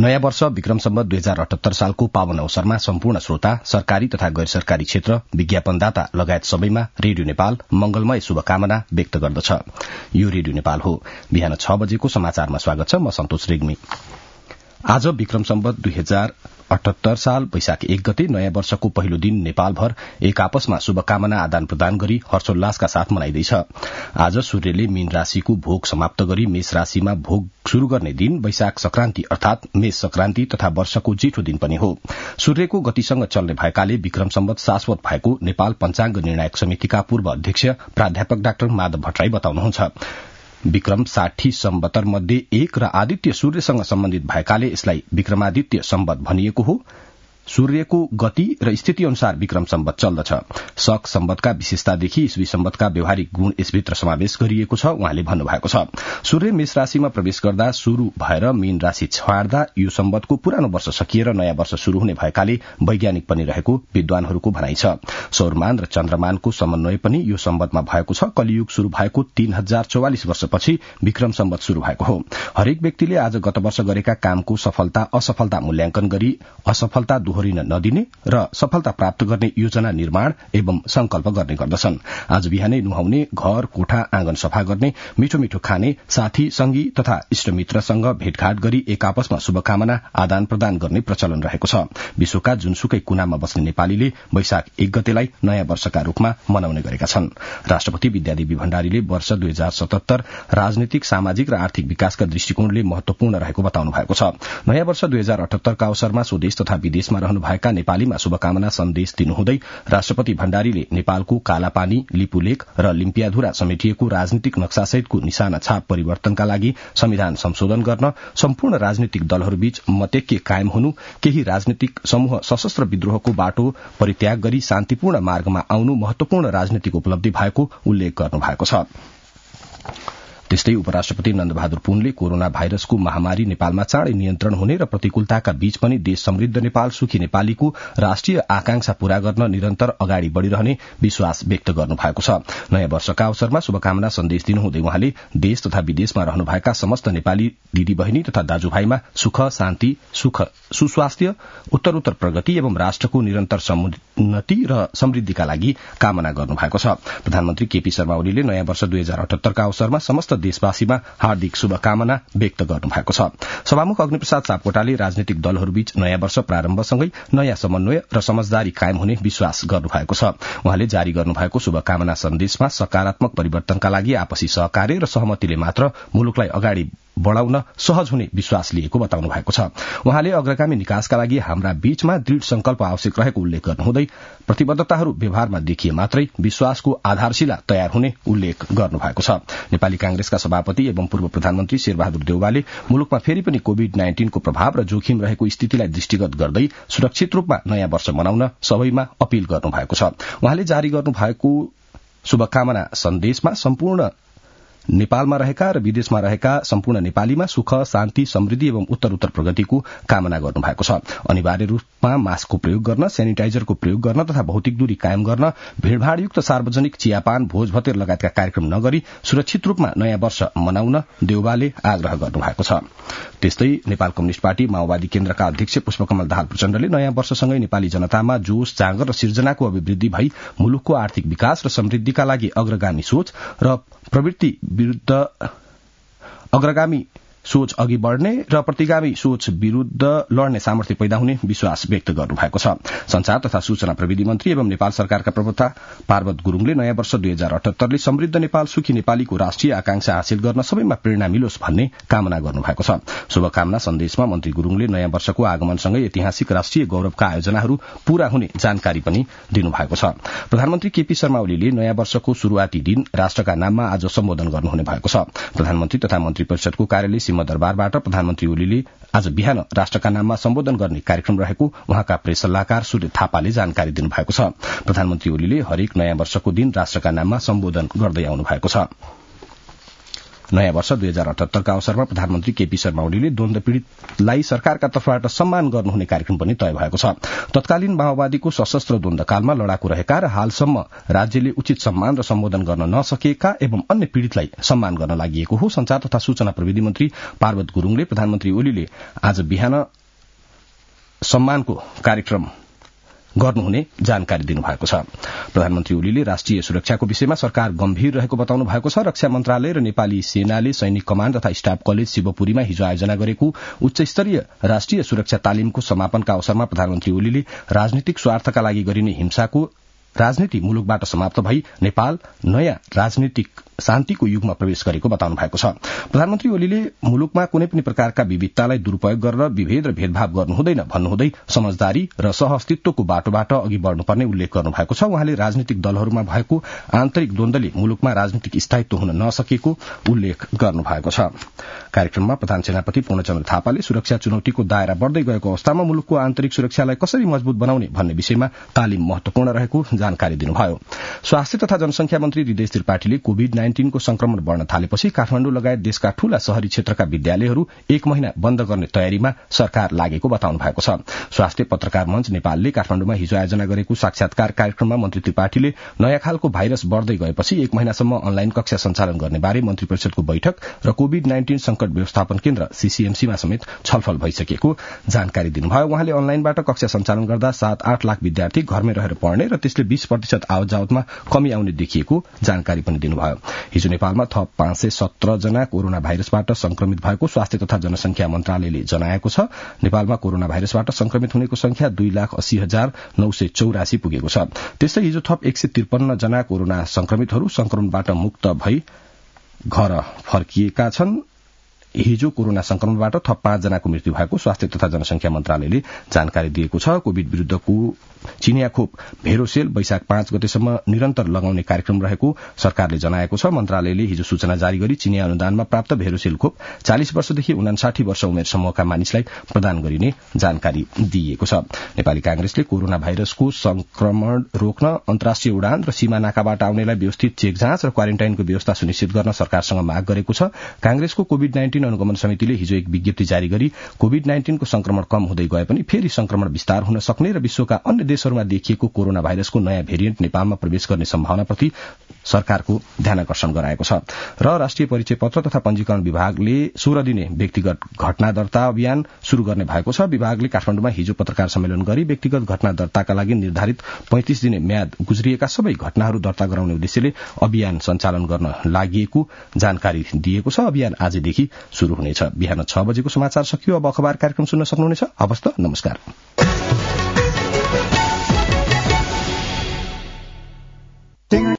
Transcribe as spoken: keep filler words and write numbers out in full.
नयाँ वर्ष विक्रम सम्वत दुई हजार अठहत्तर सालको पावन अवसरमा सम्पूर्ण श्रोता, सरकारी तथा गैर सरकारी क्षेत्र, विज्ञापनदाता लगायत सबैमा रेडियो नेपाल मंगलमय शुभकामना व्यक्त गर्दछ। यो रेडियो नेपाल हो। बिहान छ बजेको समाचारमा स्वागत छ। म सन्तोष रेग्मी। आज विक्रम सम्वत दुई हजार अठहत्तर साल वैशाख एक गते नयाँ वर्षको पहिलो दिन नेपालभर एक आपसमा शुभकामना आदान प्रदान गरी हर्षोल्लासका साथ मनाइँदैछ। आज सूर्यले मीन राशिको भोग समाप्त गरी मेष राशिमा भोग शुरू गर्ने दिन वैशाख संक्रान्ति अर्थात मेष संक्रान्ति तथा वर्षको जेठो दिन पनि हो। सूर्यको गतिसँग चल्ने भएकाले विक्रम सम्वत शाश्वत भएको नेपाल पञ्चाङ्ग निर्णायक समितिका पूर्व अध्यक्ष प्राध्यापक डाक्टर माधव भट्टराई बताउनुहुन्छ। विक्रम साठी सम्वतर मध्ये एक र आदित्य सूर्यसँग सम्बन्धित भएकाले यसलाई विक्रमादित्य सम्वत भनिएको हो। सूर्यको गति र स्थिति अनुसार विक्रम सम्वत चल्दछ। शक सम्वतका विशेषतादेखि ईस्वी सम्वतका व्यवहारिक गुण यसभित्र समावेश गरिएको छ, उहाँले भन्नुभएको छ। सूर्य मेष राशिमा प्रवेश गर्दा शुरू भएर मीन राशि छाड्दा यो सम्वतको पुरानो वर्ष सकिएर नयाँ वर्ष शुरू हुने भएकाले वैज्ञानिक पनि रहेको विद्वानहरूको भनाइ छ। सौरमान र चन्द्रमानको समन्वय पनि यो सम्वतमा भएको छ। कलियुग शुरू भएको तीन हजार चौवालिस वर्षपछि विक्रम सम्वत शुरू भएको हो। हरेक व्यक्तिले आज गत वर्ष गरेका कामको सफलता असफलता मूल्याङ्कन गरी असफलता दोहोरिन नदिने र सफलता प्राप्त गर्ने योजना निर्माण एवं संकल्प गर्ने गर्दछन्। आज बिहानै नुहाउने, घर कोठा आँगन सफा गर्ने, मिठो मिठो खाने, साथी संगी तथा इष्टमित्रसँग भेटघाट गरी एक आपसमा शुभकामना आदान प्रदान गर्ने प्रचलन रहेको छ। विश्वका जुनसुकै कुनामा बस्ने नेपालीले वैशाख एक गतेलाई नयाँ वर्षका रूपमा मनाउने गरेका छन्। राष्ट्रपति विद्यादेवी भण्डारीले वर्ष दुई हजार सतहत्तर राजनीतिक, सामाजिक र आर्थिक विकासका दृष्टिकोणले महत्वपूर्ण रहेको बताउनु भएको छ। नयाँ वर्ष दुई हजार अठहत्तरका अवसरमा स्वदेश तथा विदेशमा रहनुभएका नेपालीमा शुभकामना सन्देश दिनुहुँदै राष्ट्रपति भण्डारीले नेपालको कालापानी, लिपुलेख र लिम्पियाधुरा समेटिएको राजनीतिक नक्सासहितको निशाना छाप परिवर्तनका लागि संविधान संशोधन गर्न, सम्पूर्ण राजनीतिक दलहरूबीच मतैक्य कायम हुनु, केही राजनीतिक समूह सशस्त्र विद्रोहको बाटो परित्याग गरी शान्तिपूर्ण मार्गमा आउनु महत्वपूर्ण राजनीतिक उपलब्धि भएको उल्लेख गर्नुभएको छ। त्यस्तै उपराष्ट्रपति नन्दबहादुर पुनले कोरोना भाइरसको महामारी नेपालमा चाँडै नियन्त्रण हुने र प्रतिकूलताका बीच पनि देश समृद्ध नेपाल, सुखी नेपालीको राष्ट्रिय आकांक्षा पूरा गर्न निरन्तर अगाडि बढ़िरहने विश्वास व्यक्त गर्नु भएको छ। नयाँ वर्षका अवसरमा शुभकामना सन्देश दिनुहुँदै उहाँले देश तथा विदेशमा रहनुभएका समस्त नेपाली दिदी बहिनी तथा दाजुभाइमा सुख, शान्ति, सुख सुस्वास्थ्य, उत्तरोत्तर प्रगति एवं राष्ट्रको निरन्तर समुन्नति र समृद्धिका लागि कामना गर्नु भएको छ। प्रधानमन्त्री केपी शर्मा ओलीले नयाँ वर्ष दुई हजार अठहत्तरका अवसरमा समस्त देशवासीमा हार्दिक शुभकामना व्यक्त गर्नु भएको छ। सभामुख अग्निप्रसाद सापकोटाले राजनीतिक दलहरूबीच नयाँ वर्ष प्रारम्भसँगै नयाँ समन्वय र समझदारी कायम हुने विश्वास गर्नु भएको छ। उहाँले जारी गर्नुभएको शुभकामना सन्देशमा सकारात्मक परिवर्तनका लागि आपसी सहकार्य र सहमतिले मात्र मुलुकलाई अगाडि बढ़ाउन सहज हुने विश्वास लिएको बताउनु भएको छ। उहाँले अग्रगामी निकासका लागि हाम्रा बीचमा दृढ़ संकल्प आवश्यक रहेको उल्लेख गर्नुहुँदै प्रतिबद्धताहरू व्यवहारमा देखिए मात्रै विश्वासको आधारशिला तयार हुने उल्लेख गर्नु भएको छ। नेपाली कांग्रेसका सभापति एवं पूर्व प्रधानमन्त्री शेरबहादुर देउवाले मुलुकमा फेरि पनि कोविड नाइन्टीनको प्रभाव र जोखिम रहेको स्थितिलाई दृष्टिगत गर्दै सुरक्षित रूपमा नयाँ वर्ष मनाउन सबैमा अपील गर्नु भएको छ। उहाँले जारी गर्नुभएको शुभकामना सन्देशमा सम्पूर्ण नेपालमा रहेका र विदेशमा रहेका सम्पूर्ण नेपालीमा सुख, शान्ति, समृद्धि एवं उत्तरोत्तर प्रगतिको कामना गर्नु भएको छ। अनिवार्य रूपमा मास्कको प्रयोग गर्न, सेनिटाइजरको प्रयोग गर्न तथा भौतिक दूरी कायम गर्न, भीड़भाड़युक्त सार्वजनिक चियापान, भोज भतेर लगायतका कार्यक्रम नगरी सुरक्षित रूपमा नयाँ वर्ष मनाउन देउवाले आग्रह गर्नु भएको छ। त्यस्तै नेपाल कम्युनिष्ट पार्टी माओवादी केन्द्रका अध्यक्ष पुष्पकमल दाहाल प्रचण्डले नयाँ वर्षसँगै नेपाली जनतामा जोश, जाँगर र सिर्जनाको अभिवृद्धि भई मुलुकको आर्थिक विकास र समृद्धिका लागि अग्रगामी सोच र प्रवृत्ति विरूद्ध अग्रगामी सोच अघि बढ़ने र प्रतिगामी सोच विरूद्ध लड्ने सामर्थ्य पैदा हुने विश्वास व्यक्त गर्नु भएको छ। संचार तथा सूचना प्रविधि मन्त्री एवं नेपाल सरकारका प्रवक्ता पार्वत गुरूङले नयाँ वर्ष दुई हजार अठहत्तरले समृद्ध नेपाल, सुखी नेपालीको राष्ट्रिय आकांक्षा हासिल गर्न सबैमा प्रेरणा मिलोस् भन्ने कामना गर्नु भएको छ। शुभकामना सन्देशमा मन्त्री गुरूङले नयाँ वर्षको आगमनसँगै ऐतिहासिक राष्ट्रिय गौरवका आयोजनाहरू पूरा हुने जानकारी पनि दिनुभएको छ। प्रधानमन्त्री केपी शर्मा ओलीले नयाँ वर्षको शुरूआती दिन राष्ट्रका नाममा आज सम्बोधन गर्नुहुने भएको छ। प्रधानमन्त्री तथा मन्त्री परिषदको कार्यालय दरबारबाट प्रधानमन्त्री ओलीले आज बिहान राष्ट्रका नाममा सम्बोधन गर्ने कार्यक्रम रहेको उहाँका प्रेस सल्लाहकार सूर्य थापाले जानकारी दिनुभएको छ। प्रधानमन्त्री ओलीले हरेक नयाँ वर्षको दिन राष्ट्रका नाममा सम्बोधन गर्दै आउनु भएको छ। नयाँ वर्ष दुई हजार अठहत्तरका अवसरमा प्रधानमन्त्री केपी शर्मा ओलीले द्वन्द पीड़ितलाई सरकारका तर्फबाट सम्मान गर्नुहुने कार्यक्रम पनि तय भएको छ। तत्कालीन माओवादीको सशस्त्र द्वन्द्वकालमा लडाकु रहेका र हालसम्म राज्यले उचित सम्मान र सम्बोधन गर्न नसकेका एवं अन्य पीड़ितलाई सम्मान गर्न लागि हो। संचार तथा सूचना प्रविधि मन्त्री पार्वत गुरूङले प्रधानमन्त्री ओलीले आज बिहान सम्मानको कार्यक्रम गर्नुहुने जानकारी दिनुभएको छ। प्रधानमन्त्री ओलीले राष्ट्रिय सुरक्षाको विषयमा सरकार गम्भीर रहेको बताउनु भएको छ। रक्षा मन्त्रालय र नेपाली सेनाले सैनिक कमाण्ड तथा स्टाफ कलेज शिवपुरीमा हिजो आयोजना गरेको उच्च स्तरीय राष्ट्रिय सुरक्षा तालिमको समापनका अवसरमा प्रधानमन्त्री ओलीले राजनीतिक स्वार्थका लागि गरिने हिंसाको राजनीति मुलुकबाट समाप्त भई नेपाल नयाँ राजनीतिक शान्तिको युगमा प्रवेश गरेको बताउनु भएको छ। प्रधानमन्त्री ओलीले मुलुकमा कुनै पनि प्रकारका विविधतालाई दुरूपयोग गरेर विभेद र भेदभाव गर्नुहुँदैन भन्नुहुँदै समझदारी र सहअस्तित्वको बाटोबाट अघि बढ़नुपर्ने उल्लेख गर्नुभएको छ। उहाँले राजनीतिक दलहरूमा भएको आन्तरिक द्वन्द्वले मुलुकमा राजनीतिक स्थायित्व हुन नसकेको उल्लेख गर्नुभएको छ। कार्यक्रममा प्रधान सेनापति पूर्णचन्द्र थापाले सुरक्षा चुनौतीको दायरा बढ़दै गएको अवस्थामा मुलुकको आन्तरिक सुरक्षालाई कसरी मजबूत बनाउने भन्ने विषयमा तालिम महत्वपूर्ण रहेको जानकारी दिनुभयो। स्वास्थ्य तथा जनसंख्या मन्त्री हृदय त्रिपाठीले कोविड नाइन्टीनको संक्रमण बढ़न थालेपछि काठमाण्डु लगायत देशका ठूला शहरी क्षेत्रका विद्यालयहरू एक महिना बन्द गर्ने तयारीमा सरकार लागेको बताउनु भएको छ। स्वास्थ्य पत्रकार मञ्च नेपालले काठमाण्डुमा हिजो आयोजना गरेको साक्षात्कार कार्यक्रममा मन्त्री त्रिपाठीले नयाँ खालको भाइरस बढ़दै गएपछि एक महिनासम्म अनलाइन कक्षा सञ्चालन गर्ने बारे मन्त्री परिषदको बैठक र कोविड नाइन्टीन संकट व्यवस्थापन केन्द्र सीसीएमसीमा समेत छलफल भइसकेको जानकारी दिनुभयो। उहाँले अनलाइनबाट कक्षा सञ्चालन गर्दा सात आठ लाख विद्यार्थी घरमै रहेर पढ्ने र त्यसले बीस प्रतिशत आवत जावतमा कमी आउने देखिएको जानकारी पनि दिनुभयो। हिजो नेपालमा थप पाँच सय सत्र जना कोरोना भाइरसबाट संक्रमित भएको स्वास्थ्य तथा जनसंख्या मन्त्रालयले जनाएको छ। नेपालमा कोरोना भाइरसबाट संक्रमित हुनेको संख्या दुई लाख अस्सी हजार नौ सय चौरासी पुगेको छ। त्यस्तै हिजो थप एक सय त्रिपन्न जना कोरोना संक्रमितहरू संक्रमणबाट मुक्त भई घर फर्किएका छन्। हिजो कोरोना संक्रमणबाट थप पाँच जनाको मृत्यु भएको स्वास्थ्य तथा जनसंख्या मन्त्रालयले जानकारी दिएको छ। कोविड विरूद्धको चिनिया खोप भेरोसेल वैशाख पाँच गतेसम्म निरन्तर लगाउने कार्यक्रम रहेको सरकारले जनाएको छ। मन्त्रालयले हिजो सूचना जारी गरी चिनिया अनुदानमा प्राप्त भेरोसेल खोप चालिस वर्षदेखि उनासाठी वर्ष उमेर समूहका मानिसलाई प्रदान गरिने जानकारी दिइएको छ। नेपाली कांग्रेसले कोरोना भाइरसको संक्रमण रोक्न अन्तर्राष्ट्रिय उडान र सीमा नाकाबाट आउनेलाई व्यवस्थित चेक जाँच र क्वारेन्टाइनको व्यवस्था सुनिश्चित गर्न सरकारसँग माग गरेको छ। कांग्रेसको कोविड नाइन्टीन अनुगमन समितिले हिजो एक विज्ञप्ति जारी गरी कोविड नाइन्टीनको संक्रमण कम हुँदै गए पनि फेरि संक्रमण विस्तार हुन सक्ने र विश्वका अन्य देशहरूमा देखिएको कोरोना भाइरसको नयाँ भेरिएन्ट नेपालमा प्रवेश गर्ने सम्भावनाप्रति सरकारको ध्यानकर्षण गराएको छ। र राष्ट्रिय परिचय पत्र तथा पंजीकरण विभागले सोह्र दिने व्यक्तिगत घटना दर्ता अभियान शुरू गर्ने भएको छ। विभागले काठमाडौँमा हिजो पत्रकार सम्मेलन गरी व्यक्तिगत घटना दर्ताका लागि निर्धारित पैंतिस दिने म्याद गुज्रिएका सबै घटनाहरू दर्ता गराउने उद्देश्यले अभियान सञ्चालन गर्न लागि जानकारी दिएको छ। अभियान आजदेखि शुरू हुनेछ। बिहान छ बजेको समाचार सकियो। अब अखबार कार्यक्रम सुन्न सक्नुहुनेछ। हवस् त, नमस्कार।